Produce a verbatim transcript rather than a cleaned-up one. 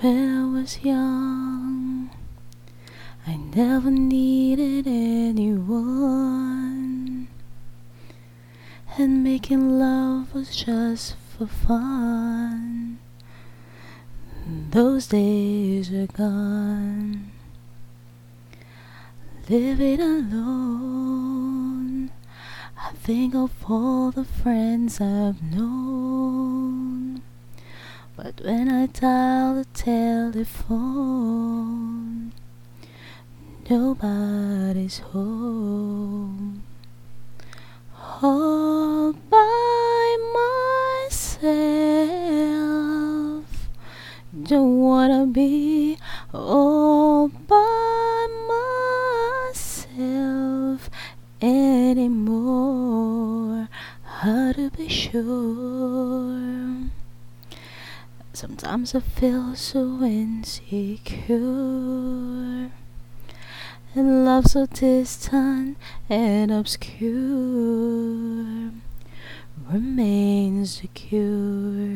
When I was young, I never needed anyone, and making love was just for fun. Those days are gone. Living alone, I think of all the friends I've known. But when I dial the telephone, nobody's home. All by myself, don't wanna be all by myself anymore. How to be sure? Sometimes I feel so insecure, and love so distant and obscure remains the cure.